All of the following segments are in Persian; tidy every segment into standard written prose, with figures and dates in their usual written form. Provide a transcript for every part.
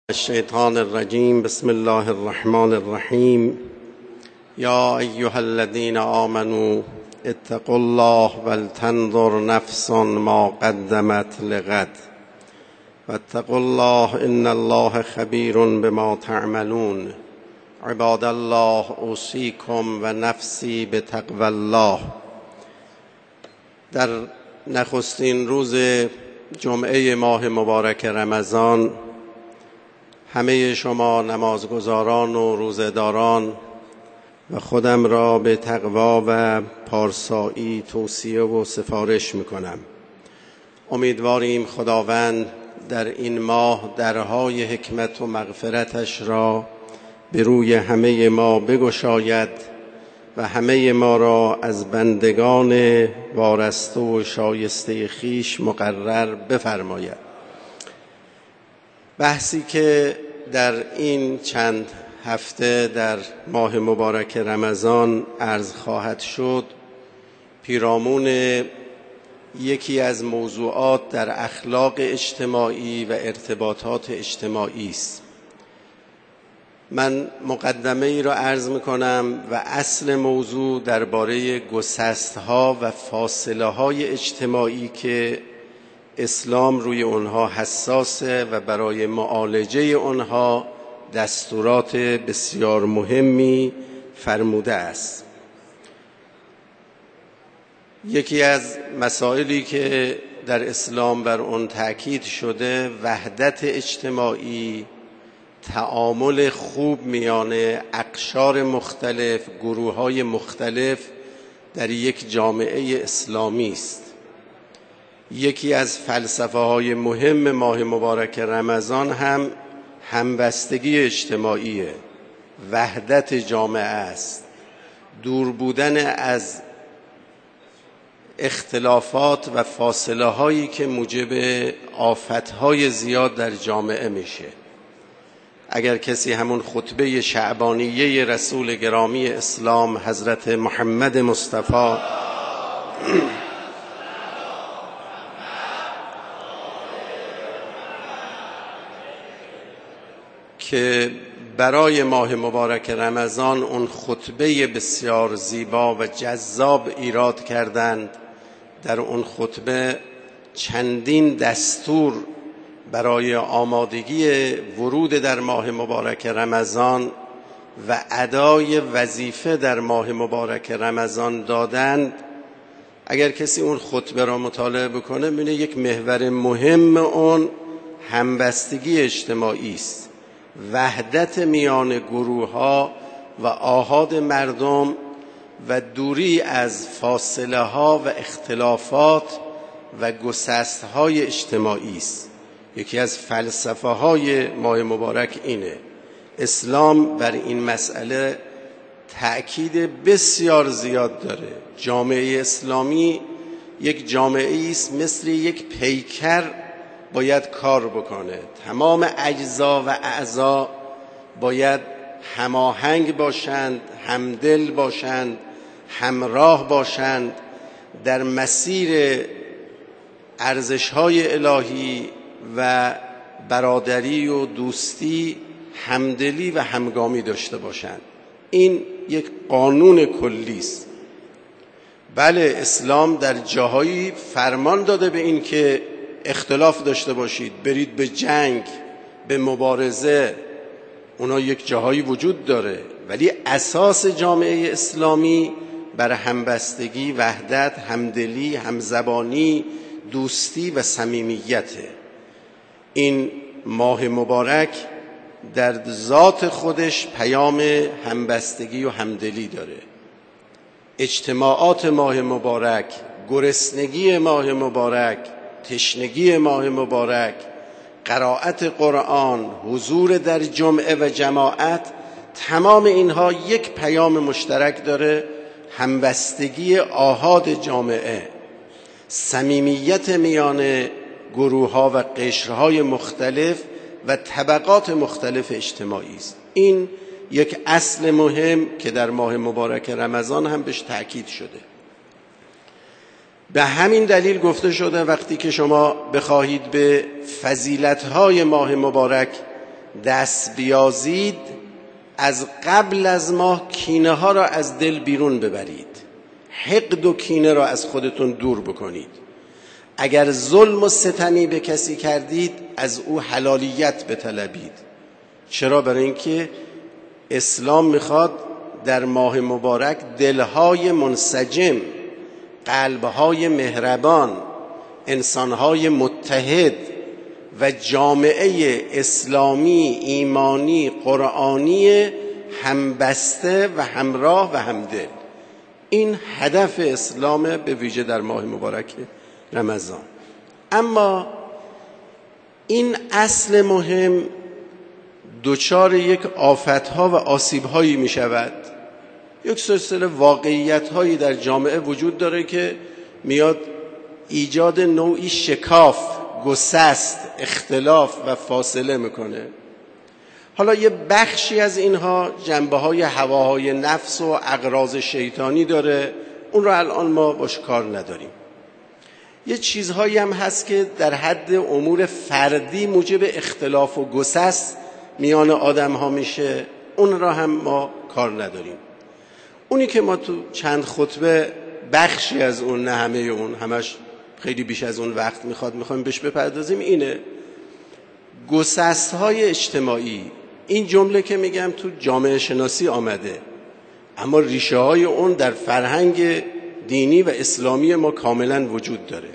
الشیطان الرجیم. بسم الله الرحمن الرحیم. یا ایها الذین آمنوا اتقوا الله ولتنظر نفس ما قدمت لغد واتقوا الله ان الله خبیر بما تعملون. عباد الله اوصیکم و نفسی بتقوی الله. در نخستین روز جمعه ماه مبارک رمضان همه شما نمازگزاران و روزه‌داران و خودم را به تقوا و پارسایی توصیه و سفارش می‌کنم. امیدواریم خداوند در این ماه درهای حکمت و مغفرتش را به روی همه ما بگشاید و همه ما را از بندگان وارسته و شایسته خویش مقرر بفرماید. بحثی که در این چند هفته در ماه مبارک رمضان عرض خواهد شد پیرامون یکی از موضوعات در اخلاق اجتماعی و ارتباطات اجتماعی است. من مقدمه ای را عرض می‌کنم و اصل موضوع درباره گسست‌ها و فاصله‌های اجتماعی که اسلام روی آنها حساسه و برای معالجه آنها دستورات بسیار مهمی فرموده است. یکی از مسائلی که در اسلام بر آن تأکید شده وحدت اجتماعی، تعامل خوب میان اقشار مختلف، گروه‌های مختلف در یک جامعه اسلامی است. یکی از فلسفه‌های مهم ماه مبارک رمضان هم همبستگی اجتماعیه، وحدت جامعه است، دور بودن از اختلافات و فاصله هایی که موجب آفت‌های زیاد در جامعه میشه. اگر کسی همون خطبه شعبانیه رسول گرامی اسلام حضرت محمد مصطفی که برای ماه مبارک رمضان اون خطبه بسیار زیبا و جذاب ایراد کردند، در اون خطبه چندین دستور برای آمادگی ورود در ماه مبارک رمضان و ادای وظیفه در ماه مبارک رمضان دادند. اگر کسی اون خطبه را مطالعه بکنه می‌بینه یک محور مهم اون همبستگی اجتماعی است، وحدت میان گروه‌ها و آحاد مردم و دوری از فاصله‌ها و اختلافات و گسست‌های اجتماعی است. یکی از فلسفه‌های ماه مبارک اینه. اسلام بر این مسئله تأکید بسیار زیاد داره. جامعه اسلامی یک جامعه است مثل یک پیکر باید کار بکنه. تمام اجزا و اعضا باید هماهنگ باشند، همدل باشند، همراه باشند، در مسیر ارزش‌های الهی و برادری و دوستی همدلی و همگامی داشته باشند. این یک قانون کلی است. بله، اسلام در جاهایی فرمان داده به این که اختلاف داشته باشید، برید به جنگ، به مبارزه، اونا یک جاهایی وجود داره، ولی اساس جامعه اسلامی بر همبستگی، وحدت، همدلی، همزبانی، دوستی و صمیمیته. این ماه مبارک در ذات خودش پیام همبستگی و همدلی داره. اجتماعات ماه مبارک، گرسنگی ماه مبارک، تشنگی ماه مبارک، قرائت قرآن، حضور در جمعه و جماعت، تمام اینها یک پیام مشترک داره: همبستگی آحاد جامعه، صمیمیت میان گروه‌ها و قشرهای مختلف و طبقات مختلف اجتماعی است. این یک اصل مهم که در ماه مبارک رمضان هم بهش تأکید شده. به همین دلیل گفته شده وقتی که شما بخواهید به فضیلت‌های ماه مبارک دست بیازید از قبل از ما کینه ها را از دل بیرون ببرید، حقد و کینه را از خودتون دور بکنید. اگر ظلم و ستمی به کسی کردید از او حلالیت بطلبید. چرا؟ برای اینکه اسلام میخواد در ماه مبارک دلهای منسجم، قلبهای مهربان، انسانهای متحد و جامعه اسلامی ایمانی قرآنی همبسته و همراه و همدل. این هدف اسلام به ویژه در ماه مبارک رمضان. اما این اصل مهم دچار یک آفت‌ها و آسیب‌هایی می شود. یک سلسله واقعیت‌هایی در جامعه وجود داره که میاد ایجاد نوعی شکاف، گسست، اختلاف و فاصله میکنه. حالا یه بخشی از اینها جنبه‌های هواهای نفس و اغراض شیطانی داره، اون رو الان ما باش کار نداریم. یه چیزهایی هم هست که در حد امور فردی موجب اختلاف و گسست میان آدم ها میشه، اون را هم ما کار نداریم. اونی که ما تو چند خطبه بخشی از اون، نه همه اون، همش خیلی بیش از اون وقت میخوایم بهش بپردازیم، اینه گسست های اجتماعی. این جمله که میگم تو جامعه شناسی آمده، اما ریشه های اون در فرهنگ دینی و اسلامی ما کاملا وجود داره.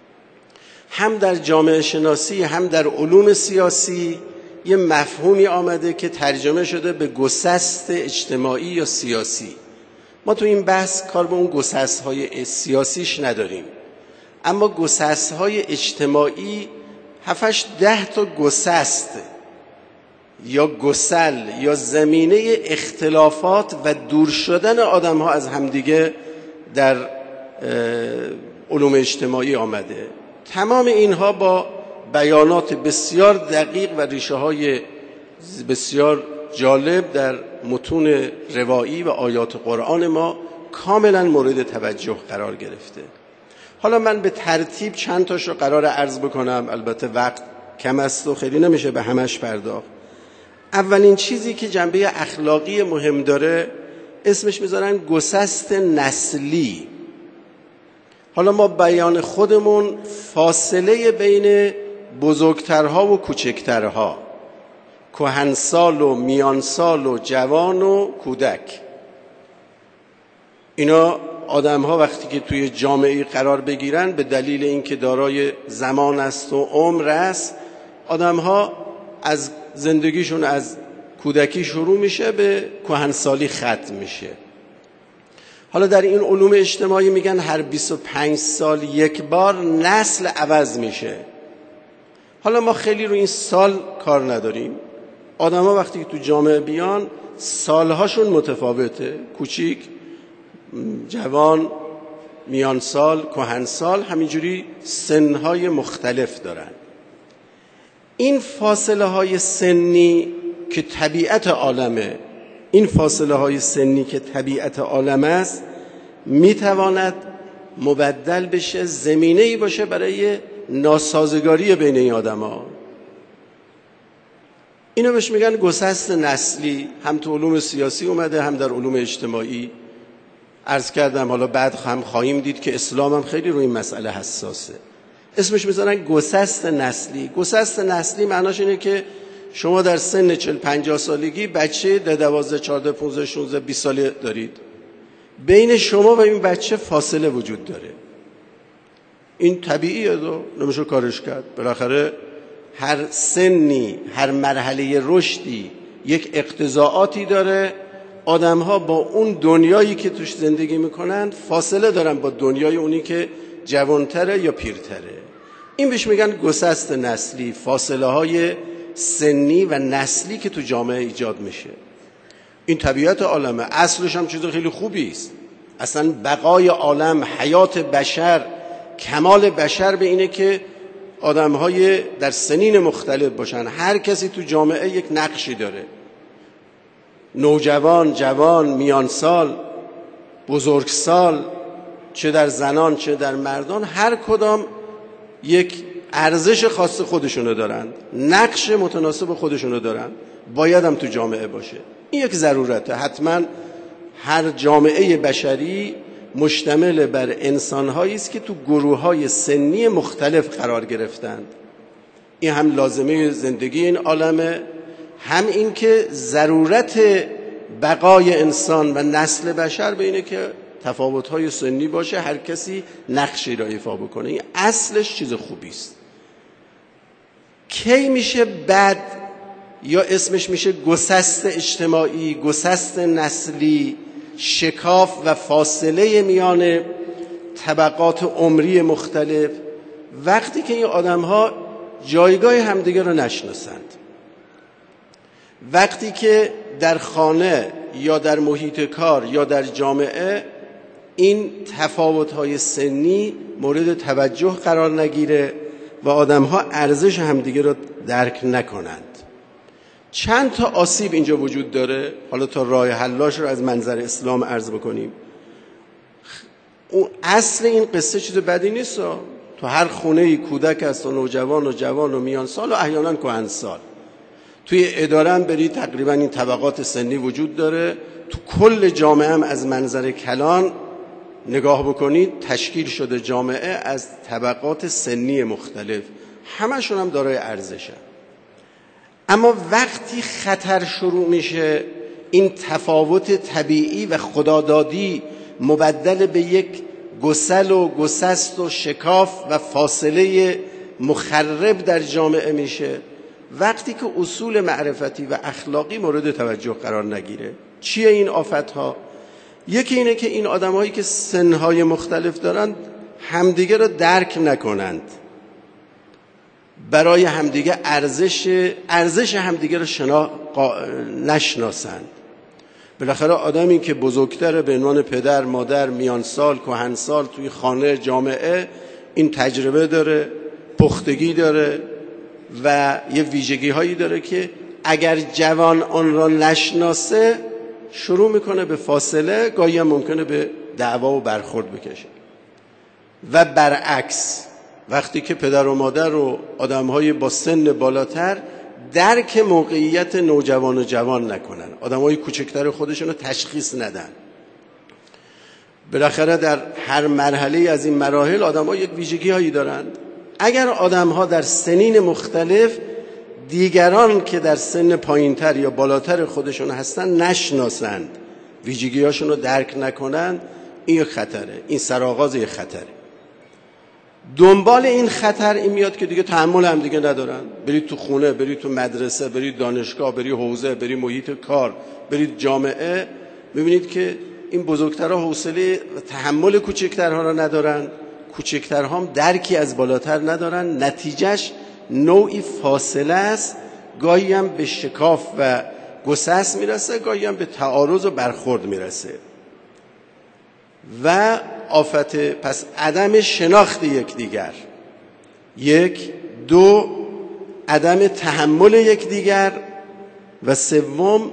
هم در جامعه شناسی هم در علوم سیاسی یه مفهومی آمده که ترجمه شده به گسست اجتماعی یا سیاسی. ما تو این بحث کار به اون گسست های سیاسیش نداریم، اما گسست های اجتماعی 7-10 تا گسست یا گسل یا زمینه اختلافات و دور شدن آدم ها از همدیگه در علوم اجتماعی آمده. تمام اینها با بیانات بسیار دقیق و ریشه های بسیار جالب در متون روایی و آیات قرآن ما کاملا مورد توجه قرار گرفته. حالا من به ترتیب چند تاش رو قرار عرض بکنم، البته وقت کم است و خیلی نمیشه به همش پرداخت. اولین چیزی که جنبه اخلاقی مهم داره اسمش میذارن گسست نسلی. حالا ما بیان خودمون فاصله بین بزرگترها و کوچکترها، کهنسال و میانسال و جوان و کودک، اینا آدم ها وقتی که توی جامعه قرار بگیرن به دلیل اینکه دارای زمان است و عمر است، آدم ها از زندگیشون از کودکی شروع میشه به کهنسالی ختم میشه. حالا در این علوم اجتماعی میگن هر 25 سال یک بار نسل عوض میشه. حالا ما خیلی رو این سال کار نداریم. آدم ها وقتی که تو جامعه بیان سالهاشون متفاوته، کوچیک، جوان، میانسال، کهنسال، همینجوری سنهای مختلف دارن. این فاصله های سنی که طبیعت عالمه، این فاصله های سنی که طبیعت عالم است، میتواند مبدل بشه، زمینه‌ای باشه برای ناسازگاری بین این آدم ها. اینو بهش میگن گسست نسلی. هم تو علوم سیاسی اومده هم در علوم اجتماعی. عرض کردم حالا بعد هم خواهیم دید که اسلام هم خیلی روی این مسئله حساسه. اسمش میذارن گسست نسلی. گسست نسلی معناش اینه که شما در سن 40-50 سالگی بچه در 12 14 15 16 20 ساله دارید، بین شما و این بچه فاصله وجود داره. این طبیعیه، نمیشه کارش کرد. بالاخره هر سنی، هر مرحله رشدی یک اقتضاعاتی داره. آدم ها با اون دنیایی که توش زندگی میکنن فاصله دارن با دنیای اونی که جوانتره یا پیرتره. این بهش میگن گسست نسلی، فاصله های سنی و نسلی که تو جامعه ایجاد میشه. این طبیعت عالمه، اصلش هم چیز خیلی خوبی است. اصلا بقای عالم، حیات بشر، کمال بشر به اینه که آدم‌های در سنین مختلف باشن. هر کسی تو جامعه یک نقشی داره، نوجوان، جوان، میانسال، بزرگسال، چه در زنان چه در مردان، هر کدام یک ارزش خاص خودشونو دارن، نقش متناسب خودشونو دارن، باید هم تو جامعه باشه. این یک ضرورته. حتما هر جامعه بشری مشتمل بر انسان‌هایی است که تو گروه‌های سنی مختلف قرار گرفتند. این هم لازمه زندگی این عالمه، هم این که ضرورت بقای انسان و نسل بشر به اینه که تفاوت‌های سنی باشه، هر کسی نقشی را ایفا بکنه. این اصلش چیز خوبی است. کی میشه بد یا اسمش میشه گسست اجتماعی، گسست نسلی، شکاف و فاصله میان طبقات عمری مختلف؟ وقتی که این آدم‌ها جایگاه همدیگه رو نشناسند، وقتی که در خانه یا در محیط کار یا در جامعه این تفاوت‌های سنی مورد توجه قرار نگیره و آدم‌ها ارزش همدیگه رو درک نکنند. چند تا آسیب اینجا وجود داره. حالا تا راه حلاش رو از منظر اسلام عرض بکنیم. اصل این قصه چیز بدی نیست. تو هر خونه‌ای کودک هست و نوجوان و جوان و میان سال و احیانا کهنسال. توی اداره هم برید تقریبا این طبقات سنی وجود داره. تو کل جامعه هم از منظر کلان نگاه بکنید تشکیل شده جامعه از طبقات سنی مختلف، همشون هم دارای ارزشن. اما وقتی خطر شروع میشه، این تفاوت طبیعی و خدادادی مبدل به یک گسل و گسست و شکاف و فاصله مخرب در جامعه میشه، وقتی که اصول معرفتی و اخلاقی مورد توجه قرار نگیره. چیه این آفتها؟ یکی اینه که این آدم‌هایی که سنهای مختلف دارن همدیگه رو درک نکنند، برای همدیگه ارزش همدیگه رو نشناسند. بالاخره آدمی که بزرگتره به عنوان پدر، مادر، میانسال، کهنسال توی خانه، جامعه، این تجربه داره، پختگی داره و یه ویژگی هایی داره که اگر جوان آن را نشناسه شروع میکنه به فاصله، گاهی هم ممکنه به دعوا و برخورد بکشه. و برعکس وقتی که پدر و مادر و آدم‌های با سن بالاتر درک موقعیت نوجوان و جوان نکنن، آدم‌های کوچکتر خودشون رو تشخیص ندن. بالاخره در هر مرحله از این مراحل آدم‌ها یک ویژگی‌هایی دارند. اگر آدم‌ها در سنین مختلف دیگران که در سن پایینتر یا بالاتر خودشون هستن نشناسند، ویژگی‌هاشون رو درک نکنن، این خطره. این سرآغاز یک خطره. دنبال این خطر این میاد که دیگه تحمل هم دیگه ندارن. برید تو خونه، برید تو مدرسه، برید دانشگاه، برید حوزه، برید محیط کار، برید جامعه، ببینید که این بزرگترها حوصله و تحمل کوچکترها رو ندارن، کوچکترها هم درکی از بالاتر ندارن. نتیجهش نوعی فاصله است، گاهی هم به شکاف و گسست میرسه، گاهی هم به تعارض و برخورد میرسه. و آفت پس عدم شناخت یکدیگر، یک، دو، عدم تحمل یکدیگر و سوم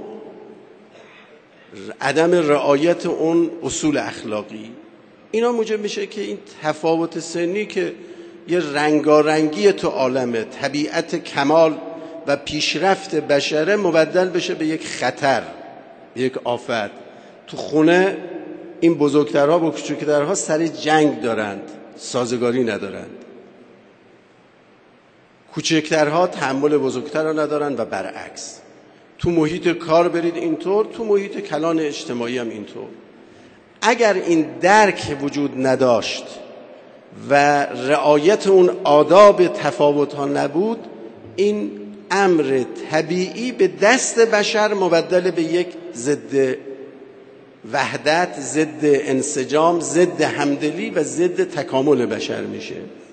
عدم رعایت اون اصول اخلاقی. اینا موجب میشه که این تفاوت سنی که یه رنگارنگی تو عالمه، طبیعت کمال و پیشرفت بشره، مبدل بشه به یک خطر، یک آفت. تو خونه این بزرگترها با کوچکترها سر جنگ دارند، سازگاری ندارند. کوچکترها تحمل بزرگترها ندارند و برعکس. تو محیط کار برید اینطور، تو محیط کلان اجتماعی هم اینطور. اگر این درک وجود نداشت و رعایت اون آداب تفاوت ها نبود، این امر طبیعی به دست بشر مبدل به یک ضد وحدت، ضد انسجام، ضد همدلی و ضد تکامل بشر میشه.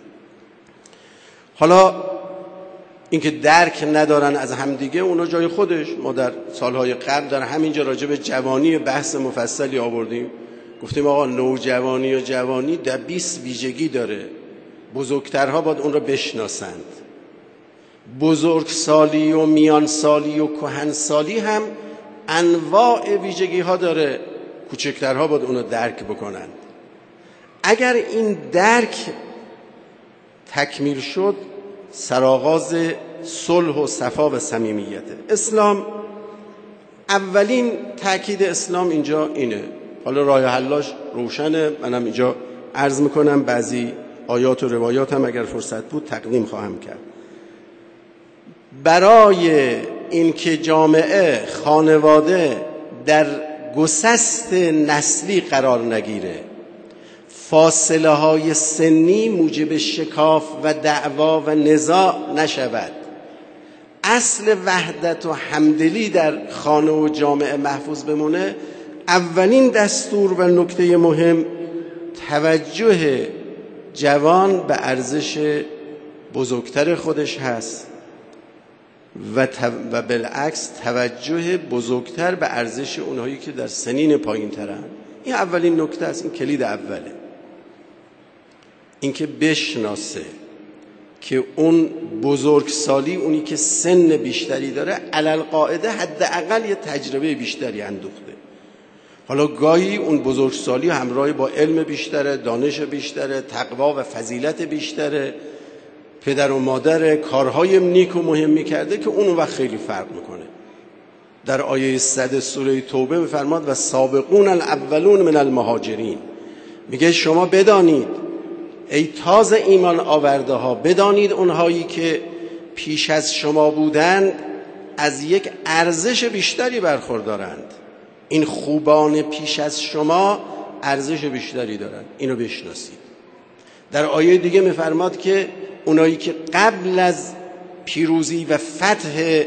حالا اینکه درک ندارن از همدیگه، اونا جای خودش. ما در سالهای قبل در همینجا راجع به جوانی بحث مفصلی آوردیم، گفتیم آقا نوجوانی و جوانی در 20 ویژگی داره، بزرگترها باید اون رو بشناسند. بزرگسالی و میانسالی و کهنسالی هم انواع ویژگی ها داره، کوچکترها باید اون رو درک بکنند. اگر این درک تکمیل شد، سرآغاز صلح و صفا و صمیمیته. اسلام، اولین تأکید اسلام اینجا اینه. حالا راه حلاش روشنه، منم اینجا عرض میکنم، بعضی آیات و روایات هم اگر فرصت بود تقدیم خواهم کرد. برای اینکه جامعه، خانواده در گسست نسلی قرار نگیره، فاصله های سنی موجب شکاف و دعوا و نزاع نشود، اصل وحدت و همدلی در خانه و جامعه محفوظ بمونه، اولین دستور و نکته مهم توجه جوان به ارزش بزرگتر خودش هست و بالعکس توجه بزرگتر به ارزش اونهایی که در سنین پایین ترن. این اولین نکته است، این کلید اوله. اینکه بشناسه که اون بزرگسالی، اونی که سن بیشتری داره، علالقاعده حداقل یه تجربه بیشتری اندوخته. حالا گاهی اون بزرگسالی همراه با علم بیشتره، دانش بیشتره، تقوا و فضیلت بیشتره، پدر و مادر کارهای نیک و مهمی کرده که اون وقت خیلی فرق میکنه. در آیه 100 سوره توبه میفرماد و سابقون الاولون من المهاجرین، میگه شما بدانید ای تازه ایمان آورده ها، بدانید اونهایی که پیش از شما بودند از یک ارزش بیشتری برخوردارند. این خوبان پیش از شما ارزش بیشتری دارند، اینو بشناسید. در آیه دیگه میفرماد که اونایی که قبل از پیروزی و فتح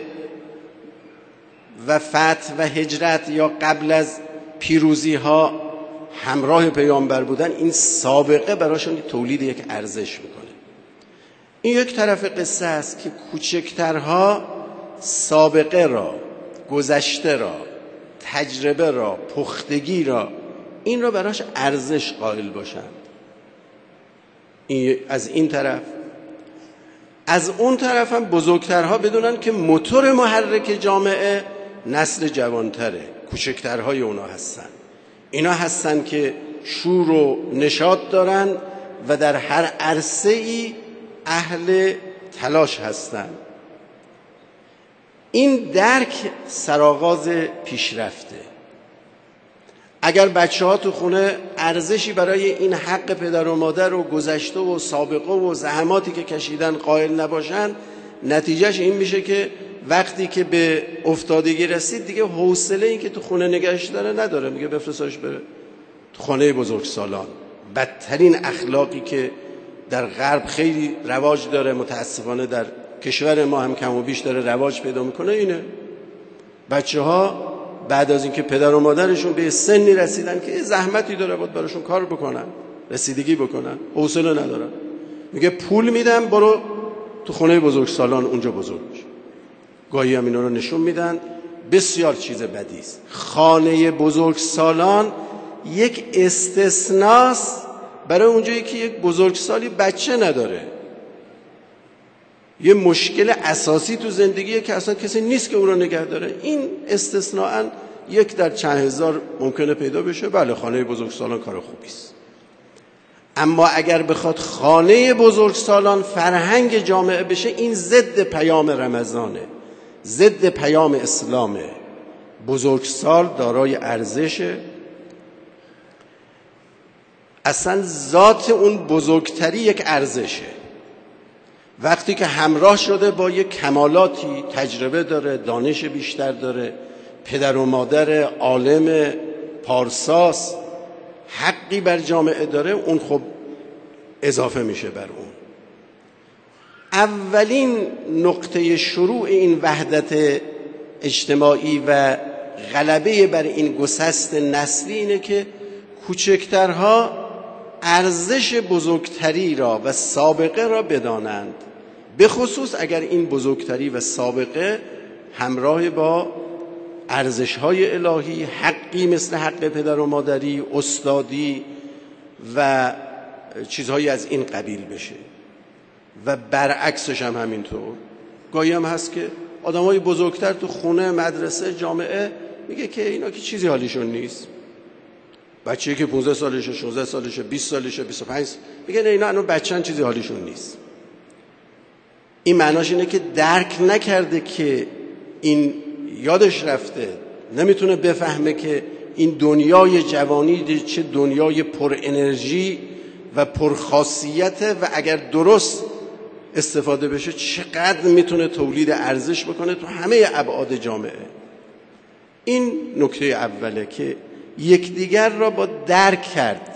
و هجرت یا قبل از پیروزی ها همراه پیامبر بودن، این سابقه براشون تولید یک ارزش میکنه. این یک طرف قصه است که کوچکترها سابقه را، گذشته را، تجربه را، پختگی را، این را براش ارزش قائل باشند. این از این طرف. از اون طرف هم بزرگترها بدونن که موتور محرک جامعه نسل جوانتره، کوچکترهای اونا هستن. اینا هستن که شور و نشاط دارن و در هر عرصه‌ای اهل تلاش هستن. این درک سرآغاز پیشرفته. اگر بچه‌ها تو خونه ارزشی برای این حق پدر و مادر و گذشته و سابقه و زحماتی که کشیدن قائل نباشن، نتیجهش این میشه که وقتی که به افتادگی رسید دیگه حوصله این که تو خونه نگهش داره نداره، میگه بفرستش بره تو خانه بزرگسالان. بدترین اخلاقی که در غرب خیلی رواج داره، متاسفانه در کشور ما هم کم و بیش داره رواج پیدا میکنه، اینه بچه‌ها بعد از اینکه پدر و مادرشون به سنی رسیدن که زحمتی داره باید براشون کار بکنن، رسیدگی بکنن، حوصله ندارن، میگه پول میدم برو تو خونه بزرگسالان اونجا بزرگ میشه. گاهی هم اینا رو نشون میدن. بسیار چیز بدی است. خانه بزرگسالان یک استثناست برای اونجایی که یک بزرگسالی بچه نداره. یه مشکل اساسی تو زندگیه که اصلا کسی نیست که او رو نگه داره. این استثناءً یک در چند هزار ممکنه پیدا بشه. بله خانه بزرگسالان کار خوبی است. اما اگر بخواد خانه بزرگسالان فرهنگ جامعه بشه، این ضد پیام رمضانه، ضد پیام اسلامه. بزرگسال دارای ارزشه، اصلا ذات اون بزرگتری یک ارزشه. وقتی که همراه شده با یک کمالاتی، تجربه داره، دانش بیشتر داره، پدر و مادر عالم پارساس، حقی بر جامعه داره، اون خب اضافه میشه بر اون. اولین نقطه شروع این وحدت اجتماعی و غلبه بر این گسست نسلی اینه که کوچکترها ارزش بزرگتری را و سابقه را بدانند، به خصوص اگر این بزرگتری و سابقه همراه با ارزش‌های الهی، حقی مثل حق پدر و مادری، استادی و چیزهایی از این قبیل بشه. و برعکسش هم همینطور. گاهی هم هست که آدمای بزرگتر تو خونه، مدرسه، جامعه میگه که اینا که چیزی حالیشون نیست. بچه‌ای که 15 سالشه، 16 سالشه، 20 سالشه، 25 میگه نه اینا بچه‌ن چیزی حالیشون نیست. این معناش اینه که درک نکرده که این یادش رفته، نمیتونه بفهمه که این دنیای جوانی چه دنیای پر انرژی و پر خاصیته و اگر درست استفاده بشه چقدر میتونه تولید ارزش بکنه تو همه ابعاد جامعه. این نکته اوله که یکدیگر را با درک کرد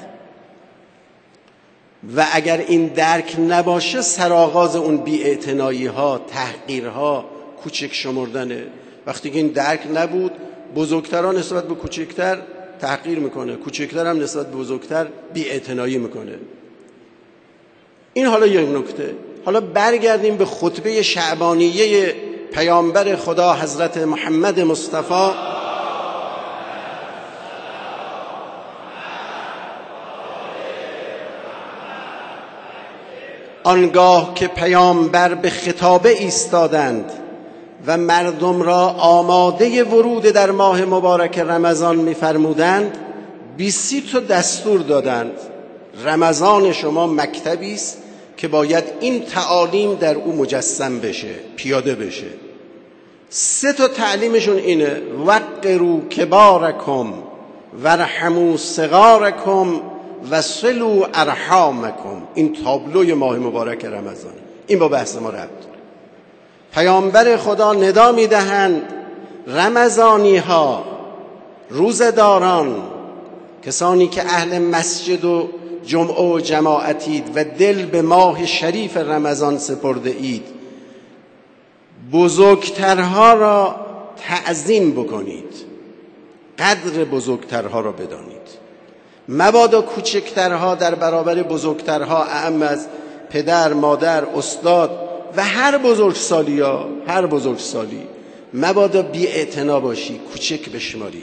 و اگر این درک نباشه سرآغاز اون بی‌اعتنایی ها، تحقیرها، کوچک شمردنه. وقتی که این درک نبود بزرگتران نسبت به کوچکتر تحقیر میکنه، کوچکتر هم نسبت به بزرگتر بی‌اعتنایی میکنه. این حالا یک نکته. حالا برگردیم به خطبه شعبانیه پیامبر خدا حضرت محمد مصطفی آنگاه که پیامبر به خطابه ایستادند و مردم را آماده ورود در ماه مبارک رمضان می‌فرمودند 20 تا دستور دادند. رمضان شما مکتبی است که باید این تعالیم در او مجسم بشه، پیاده بشه. 3 تا تعلیمشون اینه: وقروا کبارکم وارحموا صغارکم وصلوا ارحامکم. این تابلوی ماه مبارک رمضان، این با بحث ما ربط داره. پیامبر خدا ندا میدهند رمضانی ها، روزداران، کسانی که اهل مسجد و جمعه و جماعتید و دل به ماه شریف رمضان سپرده اید، بزرگترها را تعظیم بکنید، قدر بزرگترها را بدانید. مبادا کوچکترها در برابر بزرگترها، اعم از پدر، مادر، استاد و هر بزرگسالی مبادا بی‌اعتنا باشی، کوچک بشماری.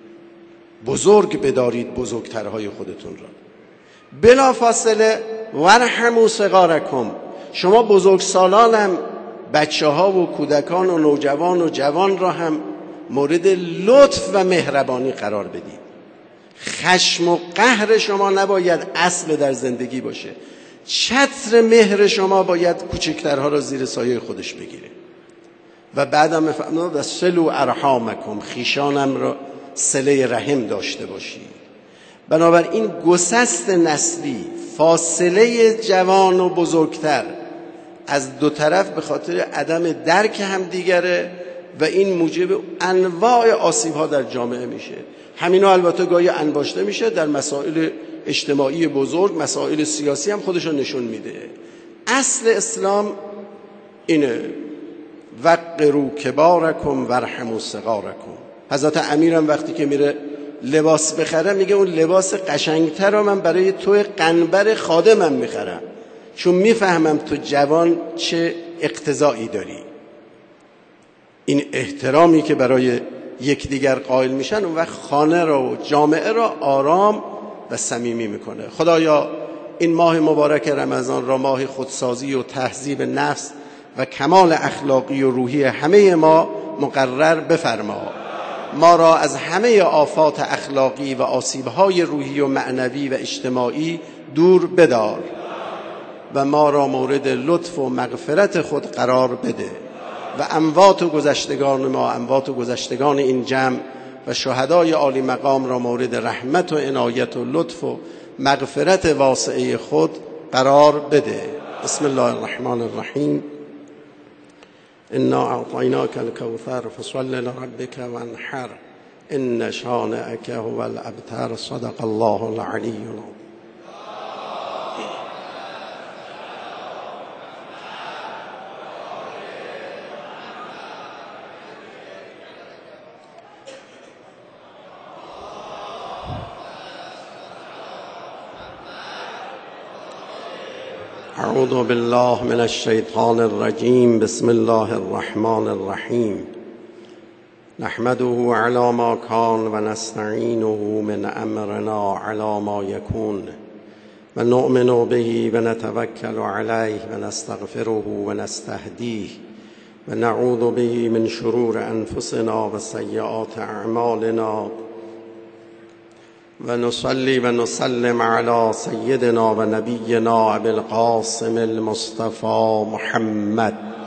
بزرگ بدارید بزرگترهای خودتون را. بلا فاصله وارحموا صغارکم. شما بزرگسالانم، بچه ها و کودکان و نوجوان و جوان را هم مورد لطف و مهربانی قرار بدید. خشم و قهر شما نباید اصل در زندگی باشه. چتر مهر شما باید کوچکترها را زیر سایه خودش بگیره. و بعدم میفرماید وصلوا ارحامکم، خیشانم را صله رحم داشته باشید. بنابراین گسست نسلی، فاصله جوان و بزرگتر از دو طرف به خاطر عدم درک همدیگره و این موجب انواع آسیب‌ها در جامعه میشه. همینا البته گاهی انباشته میشه در مسائل اجتماعی بزرگ، مسائل سیاسی هم خودشون نشون میده. اصل اسلام اینه: وقروا کبارکم وارحموا صغارکم. حضرت امیرم وقتی که میره لباس بخره میگه اون لباس قشنگتر رو من برای تو قنبر خادمم میخرم، چون میفهمم تو جوان چه اقتضایی داری. این احترامی که برای یکدیگر قائل میشن اون وقت خانه را و جامعه را آرام و صمیمی میکنه. خدایا این ماه مبارک رمضان را ماه خودسازی و تهذیب نفس و کمال اخلاقی و روحی همه ما مقرر بفرما. ما را از همه آفات اخلاقی و آسیب‌های روحی و معنوی و اجتماعی دور بدار و ما را مورد لطف و مغفرت خود قرار بده و اموات و گذشتگان ما، اموات و گذشتگان این جمع و شهدای عالی مقام را مورد رحمت و عنایت و لطف و مغفرت واسعه خود قرار بده. بسم الله الرحمن الرحیم. انا اعطیناک الکوثر فصل لربک وانحر ان شانئک هو الابتر. صدق الله العلی العظیم. اعوذ بالله من الشیطان الرجیم. بسم الله الرحمن الرحیم. نحمده علی ما کان و نستعینه من امرنا علی ما یکون و نؤمن به و نتوکل علیه و نستغفره و نستهدیه و نعوذ به من شرور انفسنا و سیئات اعمالنا و نصلی و نسلم علی سیدنا و نبینا ابی القاسم المصطفى محمد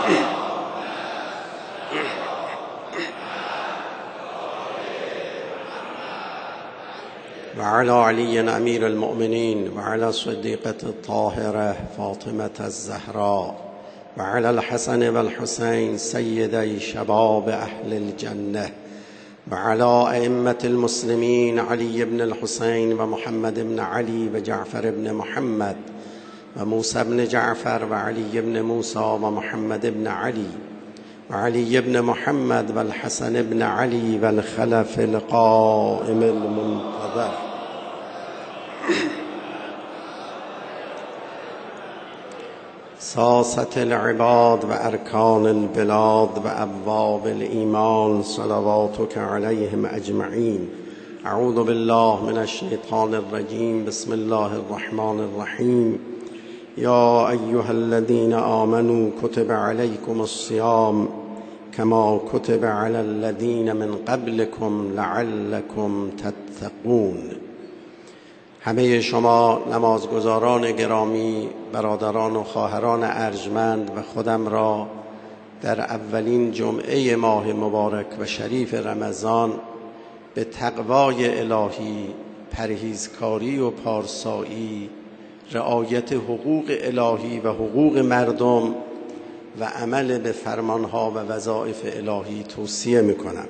وعلى علي أمير المؤمنين وعلى الصديقة الطاهرة فاطمة الزهراء وعلى الحسن والحسين سيدي شباب أهل الجنة وعلى أئمة المسلمين علي بن الحسين ومحمد بن علي وجعفر بن محمد وموسى بن جعفر وعلي بن موسى ومحمد بن علي وعلي بن محمد والحسن بن علي والخلف القائم المنتظر ساسة العباد وأركان البلاد وأبواب الإيمان صلواتك عليهم أجمعين. أعوذ بالله من الشيطان الرجيم. بسم الله الرحمن الرحيم. يا أيها الذين آمنوا كتب عليكم الصيام كما كتب على الذين من قبلكم لعلكم تتقون. همه شما نمازگزاران گرامی، برادران و خواهران ارجمند و خودم را در اولین جمعه ماه مبارک و شریف رمضان به تقوای الهی، پرهیزکاری و پارسایی، رعایت حقوق الهی و حقوق مردم و عمل به فرمانها و وظایف الهی توصیه میکنم.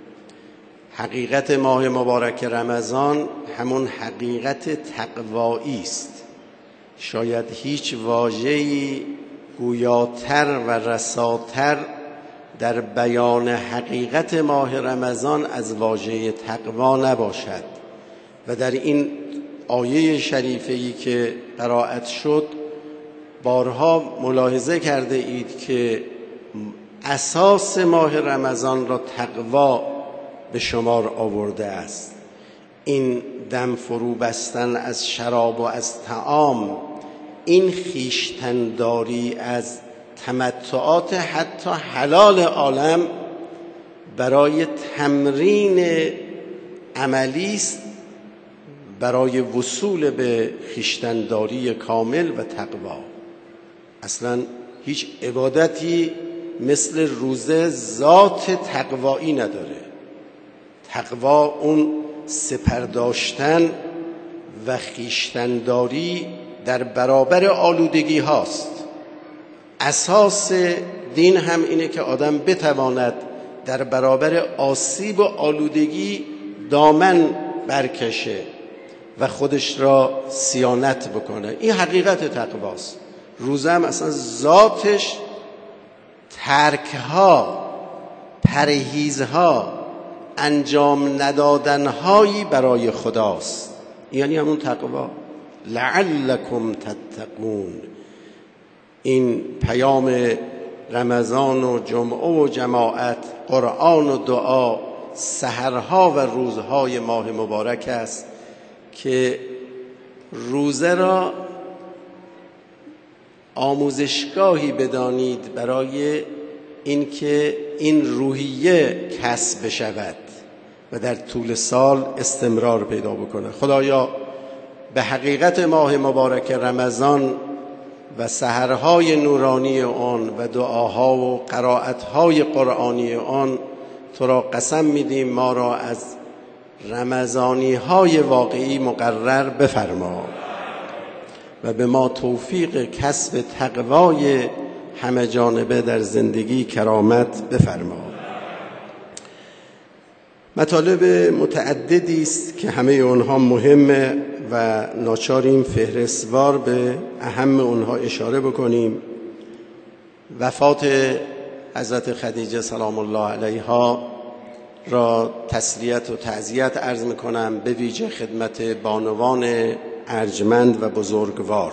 حقیقت ماه مبارک رمضان همون حقیقت تقوایی است. شاید هیچ واژه‌ای گویاتر و رساتر در بیان حقیقت ماه رمضان از واژه تقوا نباشد و در این آیه شریفه‌ای که قرائت شد بارها ملاحظه کرده اید که اساس ماه رمضان را تقوا به شمار آورده است. این دم فرو بستن از شراب و از طعام، این خویشتن‌داری از تمتعات حتی حلال عالم برای تمرین عملی است برای وصول به خویشتن‌داری کامل و تقوا. اصلا هیچ عبادتی مثل روزه ذات تقوایی نداره. تقوا اون سپرداشتن و خویشتن‌داری در برابر آلودگی هاست. اساس دین هم اینه که آدم بتواند در برابر آسیب و آلودگی دامن برکشه و خودش را صیانت بکنه. این حقیقت تقواست. روزه هم اصلا ذاتش ترکها، پرهیزها، انجام ندادنهایی برای خداست. یعنی همون تقوا. لعلکم تتقون. این پیام رمضان و جمعه و جماعت، قرآن و دعا، سحرها و روزهای ماه مبارک است که روزه را آموزشگاهی بدانید برای اینکه این روحیه کسب بشود و در طول سال استمرار پیدا بکنه. خدایا به حقیقت ماه مبارک رمضان و سحرهای نورانی آن و دعاها و قرائتهای قرآنی آن تو را قسم میدیم ما را از رمضانی های واقعی مقرر بفرما و به ما توفیق کسب تقوای همه جانبه در زندگی کرامت بفرما. مطالب متعددی است که همه اونها مهمه و ناچاریم فهرستوار به اهم اونها اشاره بکنیم. وفات حضرت خدیجه سلام الله علیها را تسلیت و تعزیت عرض میکنم، به ویژه خدمت بانوان ارجمند و بزرگوار.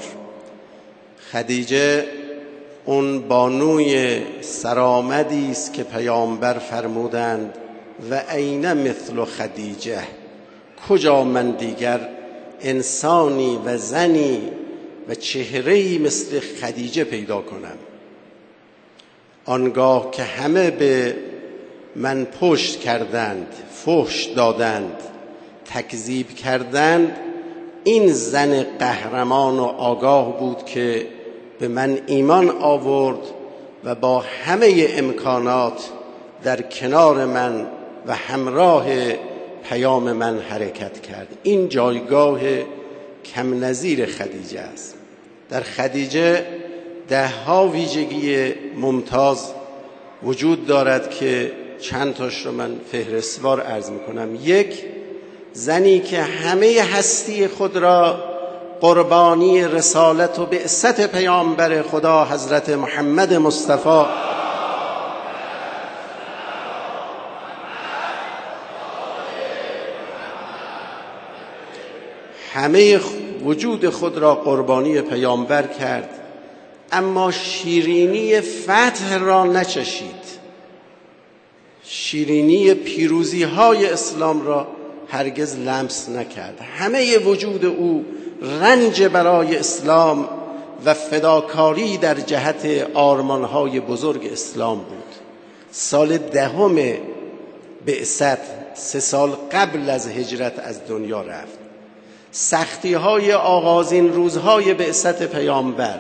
خدیجه اون بانوی سرآمدی است که پیامبر فرمودند و عین مثل خدیجه، کجا من دیگر انسانی و زنی و چهره‌ای مثل خدیجه پیدا کنم. آنگاه که همه به من پشت کردند، فحش دادند، تکذیب کردند، این زن قهرمان و آگاه بود که به من ایمان آورد و با همه امکانات در کنار من و همراه پیام من حرکت کرد. این جایگاه کم نظیر خدیجه است. در خدیجه 10 ویژگی ممتاز وجود دارد که چند تاش رو من فهرستوار عرض میکنم. 1، زنی که همه هستی خود را قربانی رسالت و بعثت پیامبر خدا حضرت محمد مصطفی همه وجود خود را قربانی پیامبر کرد، اما شیرینی فتح را نچشید. شیرینی پیروزی های اسلام را هرگز لمس نکرد. همه وجود او رنج برای اسلام و فداکاری در جهت آرمانهای بزرگ اسلام بود. سال 10 بعثت، 3 سال قبل از هجرت از دنیا رفت. سختی های آغازین روزهای بعثت پیامبر،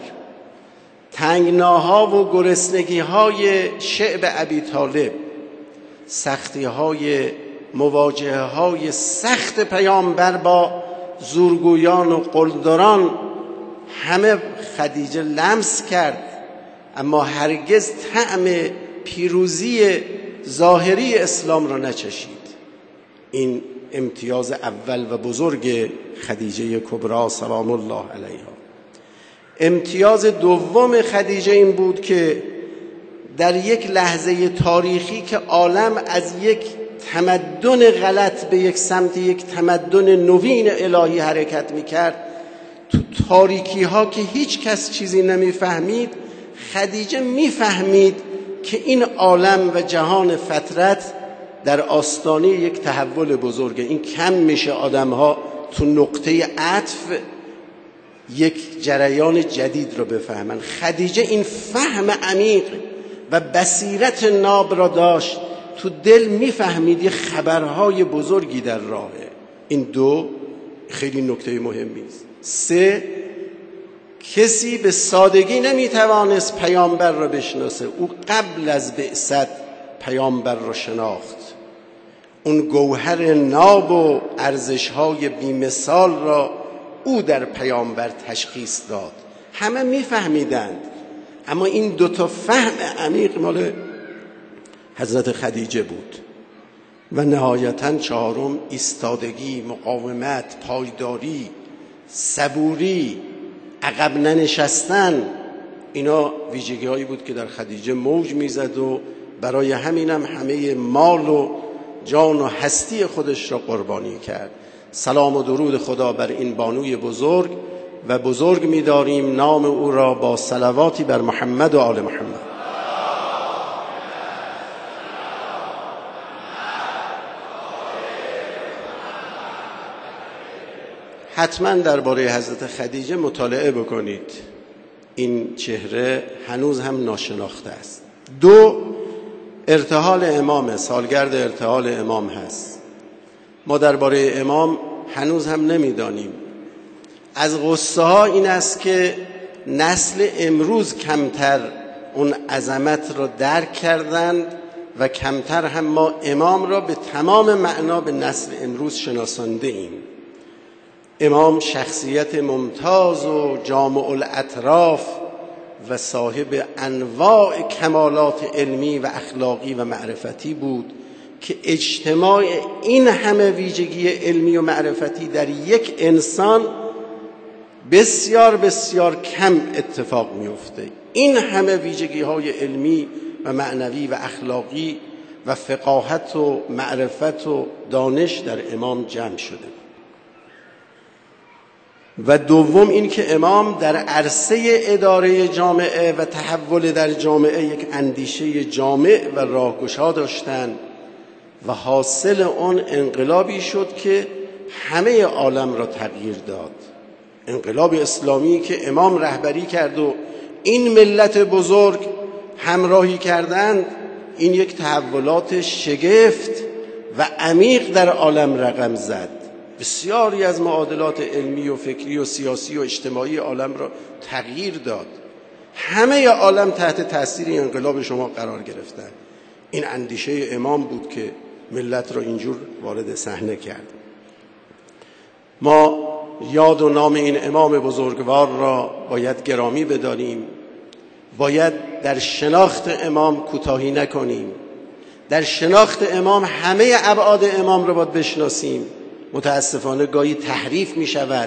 تنگناها و گرسنگی های شعب ابی طالب، سختی های مواجهه های سخت پیامبر با زورگویان و قلدران، همه خدیجه لمس کرد، اما هرگز طعم پیروزی ظاهری اسلام را نچشید. این امتیاز اول و بزرگ خدیجه کبری سلام الله علیها. امتیاز دوم خدیجه این بود که در یک لحظه تاریخی که عالم از یک تمدن غلط به یک سمت یک تمدن نوین الهی حرکت میکرد، تو تاریکی ها که هیچ کس چیزی نمیفهمید، خدیجه میفهمید که این عالم و جهان فطرت در آستانه یک تحول بزرگه. این کم میشه آدم ها تو نقطه عطف یک جریان جدید رو بفهمن. خدیجه این فهم عمیق و بصیرت ناب را داشت، تو دل میفهمید یه خبرهای بزرگی در راهه. این 2 خیلی نکته مهمی است. 3، کسی به سادگی نمیتوانست پیامبر را بشناسه. او قبل از بعثت پیامبر را شناخت. اون گوهر ناب و ارزش‌های بی‌مثال را او در پیامبر تشخیص داد. همه میفهمیدند، اما این 2 فهم عمیق مال حضرت خدیجه بود. و نهایتاً 4، ایستادگی، مقاومت، پایداری، صبوری، عقب ننشستن. اینا ویژگی هایی بود که در خدیجه موج میزد و برای همینم همه مال و جان و هستی خودش را قربانی کرد. سلام و درود خدا بر این بانوی بزرگ و بزرگ می‌داریم نام او را با صلواتی بر محمد و آل محمد. حتما درباره حضرت خدیجه مطالعه بکنید. این چهره هنوز هم ناشناخته است. 2، ارتحال امام، سالگرد ارتحال امام هست. ما درباره امام هنوز هم نمیدانیم. از غصه ها این است که نسل امروز کمتر اون عظمت را درک کردند و کمتر هم ما امام را به تمام معنا به نسل امروز شناسانده ایم. امام شخصیت ممتاز و جامع الاطراف و صاحب انواع کمالات علمی و اخلاقی و معرفتی بود که اجتماع این همه ویژگی علمی و معرفتی در یک انسان بسیار بسیار کم اتفاق میفته. این همه ویژگی های علمی و معنوی و اخلاقی و فقاهت و معرفت و دانش در امام جمع شده. و دوم این که امام در عرصه اداره جامعه و تحول در جامعه یک اندیشه جامع و راهگشا داشتند و حاصل اون انقلابی شد که همه عالم را تغییر داد. انقلاب اسلامی که امام رهبری کرد و این ملت بزرگ همراهی کردند، این یک تحولات شگفت و عمیق در عالم رقم زد. بسیاری از معادلات علمی و فکری و سیاسی و اجتماعی عالم را تغییر داد. همه عالم تحت تأثیر انقلاب شما قرار گرفتن. این اندیشه امام بود که ملت را اینجور وارد صحنه کرد. ما یاد و نام این امام بزرگوار را باید گرامی بداریم، باید در شناخت امام کوتاهی نکنیم، در شناخت امام همه ابعاد امام را باید بشناسیم. متاسفانه گاهی تحریف می شود،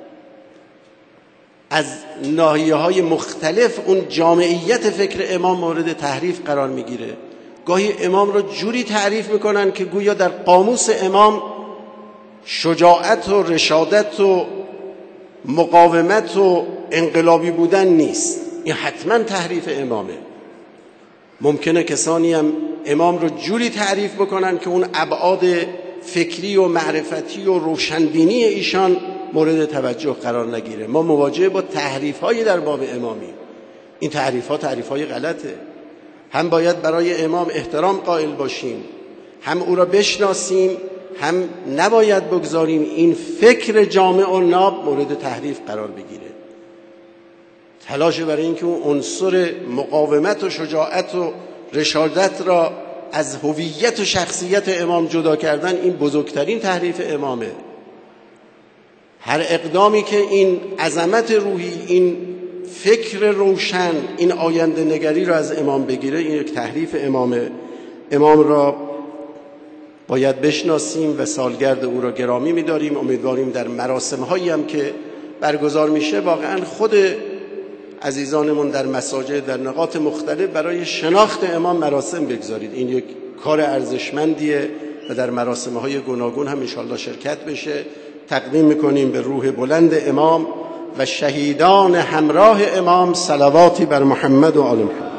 از ناحیه‌های مختلف اون جامعیت فکر امام مورد تحریف قرار میگیره. گاهی امام رو جوری تعریف میکنن که گویا در قاموس امام شجاعت و رشادت و مقاومت و انقلابی بودن نیست. این حتما تحریف امامه. ممکنه کسانی هم امام رو جوری تعریف بکنن که اون ابعاد فکری و معرفتی و روشنبینی ایشان مورد توجه قرار نگیره. ما مواجه با تحریف‌هایی در باب امامی. این تحریف‌ها تحریف‌های غلطه. هم باید برای امام احترام قائل باشیم، هم او را بشناسیم، هم نباید بگذاریم این فکر جامع و ناب مورد تحریف قرار بگیره. تلاش برای اینکه اون عنصر مقاومت و شجاعت و رشادت را از هویت و شخصیت امام جدا کردن، این بزرگترین تحریف امامه. هر اقدامی که این عظمت روحی، این فکر روشن، این آینده نگری را از امام بگیره، این یک تحریف امامه. امام را باید بشناسیم و سالگرد او را گرامی می‌داریم. امیدواریم در مراسم‌هایی هم که برگزار میشه واقعاً خود عزیزانمون در مساجد در نقاط مختلف برای شناخت امام مراسم بگذارید. این یک کار ارزشمندیه و در مراسم‌های گوناگون هم انشاءالله شرکت بشه. تقدیم می‌کنیم به روح بلند امام و شهیدان همراه امام صلواتی بر محمد و آل محمد.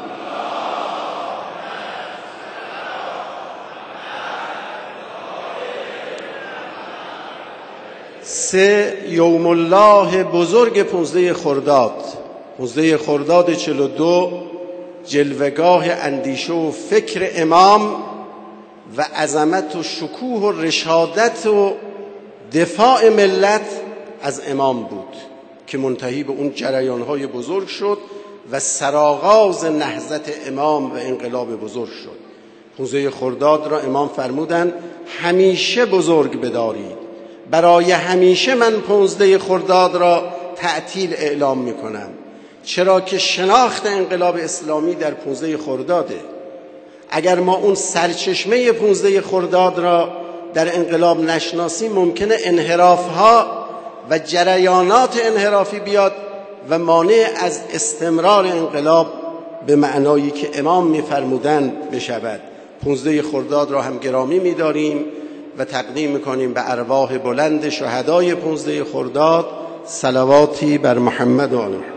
سه یوم الله بزرگ 15 خرداد. 15 خرداد 42 جلوگاه اندیشه و فکر امام و عظمت و شکوه و رشادت و دفاع ملت از امام بود که منتهی به اون جریان‌های بزرگ شد و سرآغاز نهضت امام و انقلاب بزرگ شد. 15 خرداد را امام فرمودند همیشه بزرگ بدارید. برای همیشه من 15 خرداد را تعطیل اعلام می‌کنم، چرا که شناخت انقلاب اسلامی در 15 خرداده. اگر ما اون سرچشمه 15 خرداد را در انقلاب نشناسیم، ممکنه انحراف‌ها و جریانات انحرافی بیاد و مانع از استمرار انقلاب به معنایی که امام می‌فرمودند بشود. 15 خرداد را هم گرامی می‌داریم و تقدیم می‌کنیم به ارواح بلند شهدای 15 خرداد صلواتی بر محمد و آل محمد.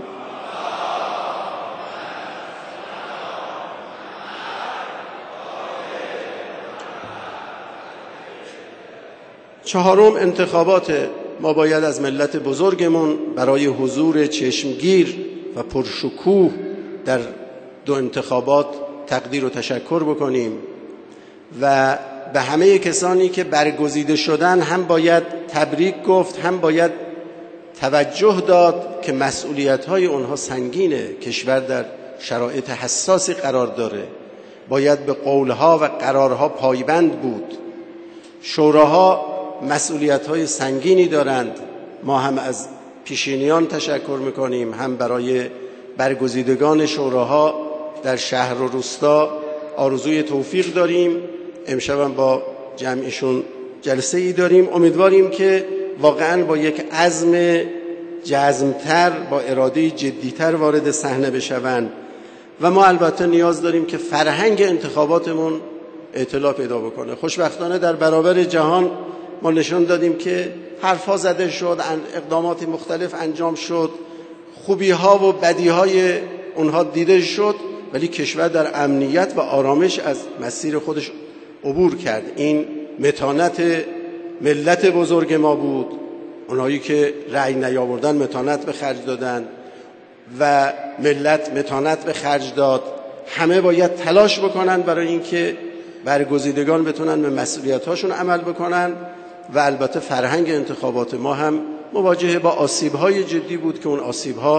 چهارم انتخابات. ما باید از ملت بزرگمون برای حضور چشمگیر و پرشکوه در دو انتخابات تقدیر و تشکر بکنیم و به همه کسانی که برگزیده شدن هم باید تبریک گفت، هم باید توجه داد که مسئولیت‌های اونها سنگینه. کشور در شرایط حساسی قرار داره، باید به قولها و قرارها پایبند بود. شوراها مسئولیت‌های سنگینی دارند. ما هم از پیشینیان تشکر می‌کنیم، هم برای برگزیدگان شوراها در شهر و روستا آرزوی توفیق داریم. امشب هم با جمعشون جلسه‌ای داریم. امیدواریم که واقعاً با یک عزم جزم‌تر، با اراده جدی‌تر وارد صحنه بشوند و ما البته نیاز داریم که فرهنگ انتخاباتمون اطلاع پیدا بکنه. خوشبختانه در برابر جهان ما نشون دادیم که حرفا زده شد، اقدامات مختلف انجام شد، خوبی‌ها و بدی‌های اونها دیده شد، ولی کشور در امنیت و آرامش از مسیر خودش عبور کرد. این متانت ملت بزرگ ما بود. اونایی که رأی نیاوردن متانت به خرج دادن و ملت متانت به خرج داد. همه باید تلاش بکنن برای اینکه برگزیدگان بتونن به مسئولیت‌هاشون عمل بکنن و البته فرهنگ انتخابات ما هم مواجه با آسیب‌های جدی بود که اون آسیب‌ها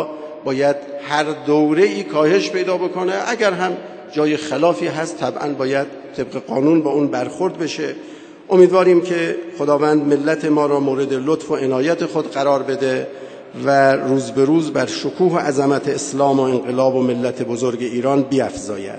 باید هر دوره‌ای کاهش پیدا بکنه. اگر هم جای خلافی هست طبعا باید طبق قانون با اون برخورد بشه. امیدواریم که خداوند ملت ما را مورد لطف و عنایت خود قرار بده و روز به روز بر شکوه و عظمت اسلام و انقلاب و ملت بزرگ ایران بیفزاید.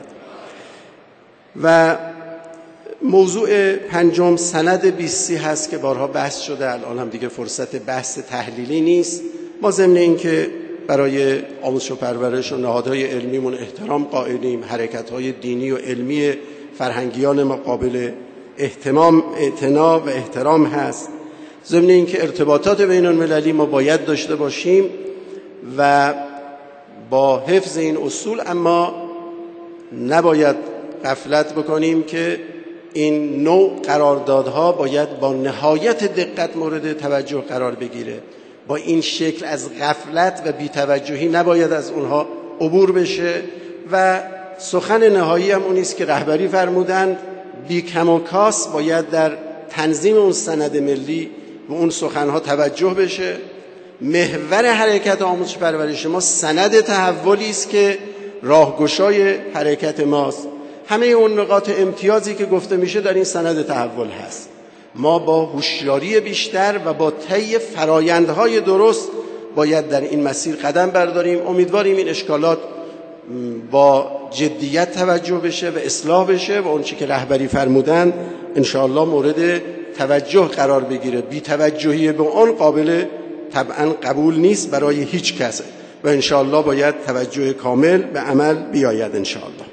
و موضوع پنجم سند 20 هست که بارها بحث شده، الان هم دیگه فرصت بحث تحلیلی نیست. ما ضمن این که برای آموزش و پرورش و نهادهای علمیمون احترام قائلیم، حرکت‌های دینی و علمی فرهنگیان ما قابل اعتنا و احترام هست. ضمن این که ارتباطات بین المللی ما باید داشته باشیم و با حفظ این اصول، اما نباید غفلت بکنیم که این نوع قراردادها باید با نهایت دقت مورد توجه قرار بگیره. با این شکل از غفلت و بی‌توجهی نباید از اونها عبور بشه و سخن نهایی هم اون است که رهبری فرمودند بی کم و کاس باید در تنظیم اون سند ملی و اون سخنها توجه بشه. محور حرکت آموزش پرورش ما سند تحولی است که راهگشای حرکت ماست. همه اون نقاط امتیازی که گفته میشه در این سند تحول هست. ما با هوشیاری بیشتر و با طی فرایندهای درست باید در این مسیر قدم برداریم. امیدواریم این اشکالات با جدیت توجه بشه و اصلاح بشه و اون چی که رهبری فرمودن انشاءالله مورد توجه قرار بگیره. بی توجهی به اون قابل طبعا قبول نیست برای هیچ کس و انشاءالله باید توجه کامل به عمل بیاید انشاءالله.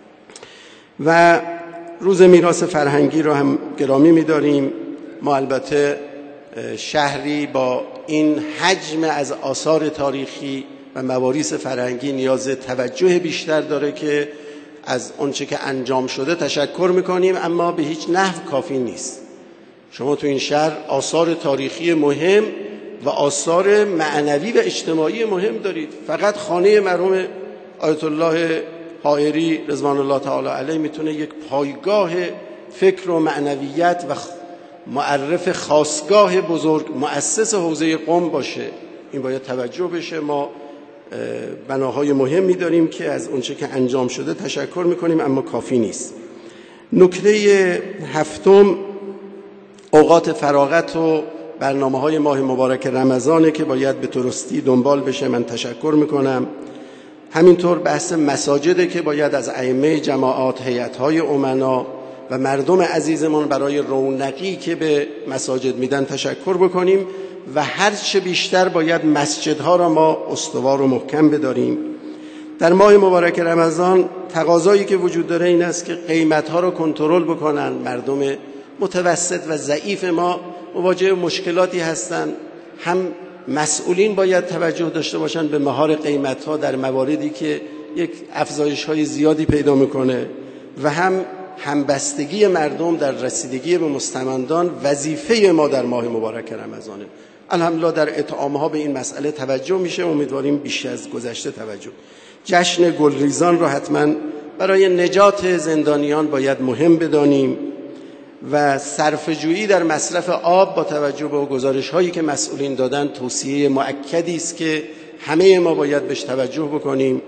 و روز میراث فرهنگی رو هم گرامی می‌داریم. ما البته شهری با این حجم از آثار تاریخی و مواریث فرهنگی نیاز توجه بیشتر داره که از آنچه که انجام شده تشکر می‌کنیم، اما به هیچ نحو کافی نیست. شما تو این شهر آثار تاریخی مهم و آثار معنوی و اجتماعی مهم دارید. فقط خانه مرحوم آیت الله حائری رضوان الله تعالی علیه میتونه یک پایگاه فکر و معنویت و معرف خاصگاه بزرگ مؤسس حوزه قم باشه. این باید توجه بشه. ما بناهای مهمی داریم که از اونچه که انجام شده تشکر میکنیم، اما کافی نیست. نکته هفتم اوقات فراغت و برنامه‌های ماه مبارک رمضانه که باید به درستی دنبال بشه. من تشکر میکنم. همینطور بحث مساجده که باید از ائمه جماعات، هیئت‌های امنا و مردم عزیزمان برای رونقی که به مساجد میدن تشکر بکنیم و هر چه بیشتر باید مسجدها را ما استوار و محکم بداریم. در ماه مبارک رمضان تقاضایی که وجود داره این است که قیمت‌ها را کنترل بکنن. مردم متوسط و ضعیف ما مواجه مشکلاتی هستند. هم مسئولین باید توجه داشته باشن به مهار قیمت‌ها در مواردی که یک افزایش‌های زیادی پیدا میکنه و هم همبستگی مردم در رسیدگی به مستمندان وظیفه ما در ماه مبارک رمضانه. الحمدلله در اطعام‌ها به این مسئله توجه میشه. امیدواریم بیش از گذشته توجه. جشن گلریزان رو حتما برای نجات زندانیان باید مهم بدانیم و صرفه‌جویی در مصرف آب با توجه به گزارش‌هایی که مسئولین دادن توصیه مؤکدی است که همه ما باید بهش توجه بکنیم.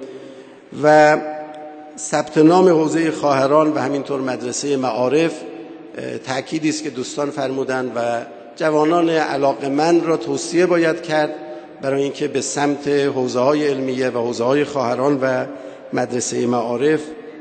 و ثبت نام حوزه خواهران و همینطور مدرسه معارف تأکیدی است که دوستان فرمودند و جوانان علاقه‌مند را توصیه باید کرد برای اینکه به سمت حوزه‌های علمیه و حوزه‌های خواهران و مدرسه معارف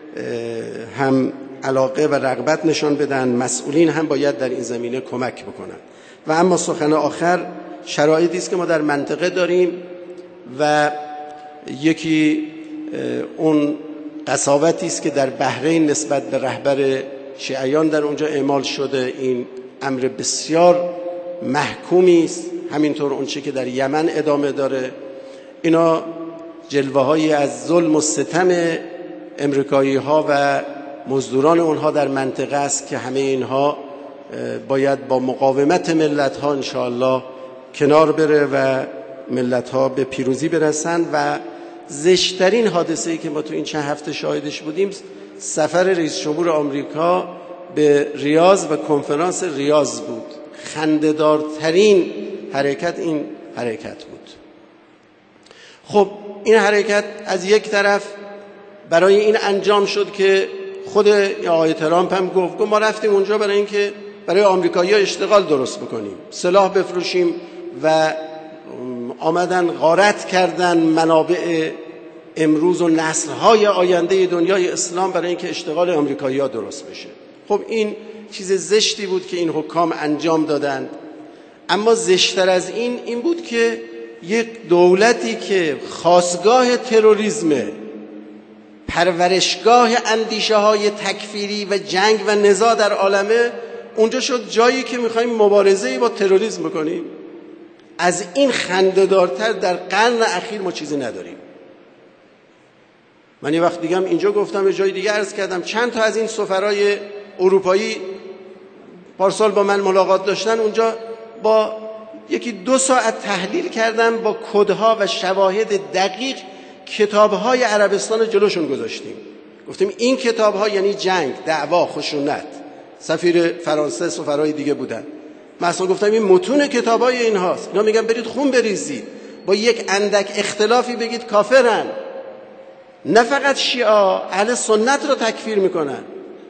هم علاقه و رغبت نشان بدن. مسئولین هم باید در این زمینه کمک بکنن. و اما سخن آخر شرایطی است که ما در منطقه داریم و یکی اون قساوتی است که در بحرین نسبت به رهبر شیعیان در اونجا اعمال شده. این امر بسیار محکومی است. همینطور اون چیزی که در یمن ادامه داره. اینا جلوه‌هایی از ظلم و ستم امریکایی‌ها و مزدوران اونها در منطقه است که همه اینها باید با مقاومت ملت‌ها انشاءالله کنار بره و ملت‌ها به پیروزی برسن. و زشترین حادثه‌ای که ما تو این چند هفته شاهدش بودیم سفر رئیس جمهور آمریکا به ریاض و کنفرانس ریاض بود. خنده‌دارترین حرکت این حرکت بود. خب این حرکت از یک طرف برای این انجام شد که خود آقای ترامپ هم گفت ما رفتیم اونجا برای اینکه برای آمریکایی‌ها اشتغال درست بکنیم، سلاح بفروشیم و آمدن غارت کردن منابع امروز و نسل‌های آینده دنیای اسلام برای اینکه اشتغال آمریکایی‌ها درست بشه. خب این چیز زشتی بود که این حکام انجام دادند. اما زشتر از این بود که یک دولتی که خاستگاه تروریسمه، پرورشگاه اندیشه‌های تکفیری و جنگ و نزاع در عالمه، اونجا شد جایی که می‌خوایم مبارزه‌ای با تروریسم بکنیم. از این خنده‌دارتر در قرن اخیر ما چیزی نداریم. من یه وقت دیگه هم اینجا گفتم، به جای دیگه عرض کردم، چند تا از این سفرای اروپایی پارسال با من ملاقات داشتن، اونجا با 1-2 ساعت تحلیل کردم، با کدها و شواهد دقیق کتاب‌های عربستان جلوشون گذاشتیم. گفتیم این کتاب‌ها یعنی جنگ، دعوا، خشونت. سفیر فرانسه، سفرای دیگه بودن. مثلا گفتم این متون کتاب‌های اینهاست. اینا میگن برید خون بریزید، با یک اندک اختلافی بگید کافرن. نه فقط شیعه، اهل سنت رو تکفیر میکنن.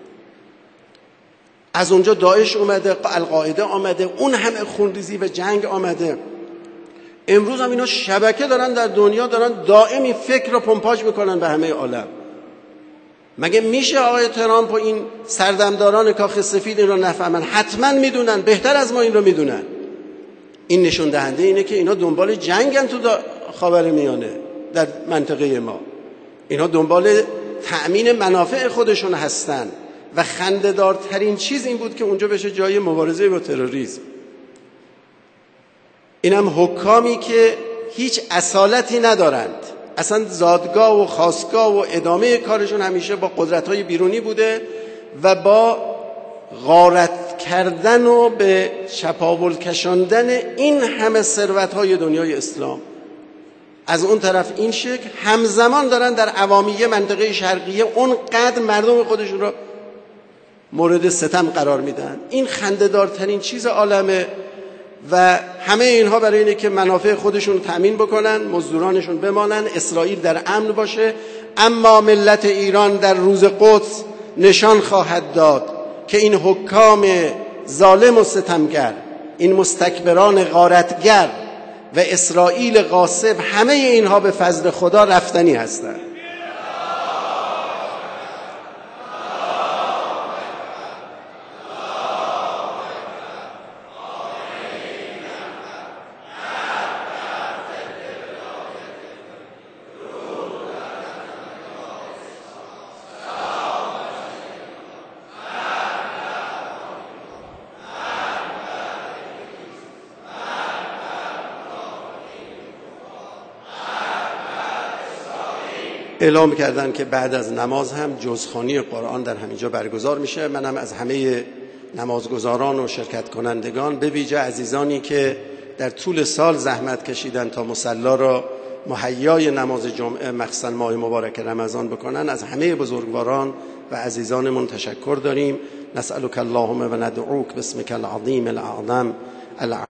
از اونجا داعش اومده، القاعده آمده، اون همه خونریزی و جنگ آمده. امروز هم اینا شبکه دارن در دنیا، دارن دائمی فکر رو پمپاژ میکنن به همه عالم. مگه میشه آقای ترامپ و این سردمداران کاخ سفید این رو نفهمن؟ حتما میدونن، بهتر از ما این رو میدونن. این نشون دهنده اینه که اینا دنبال جنگن تو خاورمیانه، در منطقه ما. اینا دنبال تأمین منافع خودشون هستن و خنده‌دارترین چیز این بود که اونجا بشه جای مبارزه با تروریسم. اینم حکامی که هیچ اصالتی ندارند، اصلا زادگاه و خاستگاه و ادامه کارشون همیشه با قدرت‌های بیرونی بوده و با غارت کردن و به چپاول کشاندن این همه ثروت‌های دنیای اسلام. از اون طرف این شکل همزمان دارن در عوامیه منطقه شرقیه اونقدر مردم خودشون رو مورد ستم قرار میدن. این خنده‌دارترین چیز عالمه و همه اینها برای اینه که منافع خودشون رو تأمین بکنن، مزدورانشون بمانن، اسرائیل در امن باشه. اما ملت ایران در روز قدس نشان خواهد داد که این حکام ظالم و ستمگر، این مستکبران غارتگر و اسرائیل غاصب، همه اینها به فضل خدا رفتنی هستند. اعلام کردن که بعد از نماز هم جزخوانی قرآن در همینجا برگزار میشه. منم از همه نمازگزاران و شرکت کنندگان، به ویژه عزیزانی که در طول سال زحمت کشیدن تا مصلا را مهیای نماز جمعه مخصوصا ماه مبارک رمضان بکنن، از همه بزرگواران و عزیزانمون تشکر داریم. نسألک اللهم و ندعوک باسمک العظیم الاعظم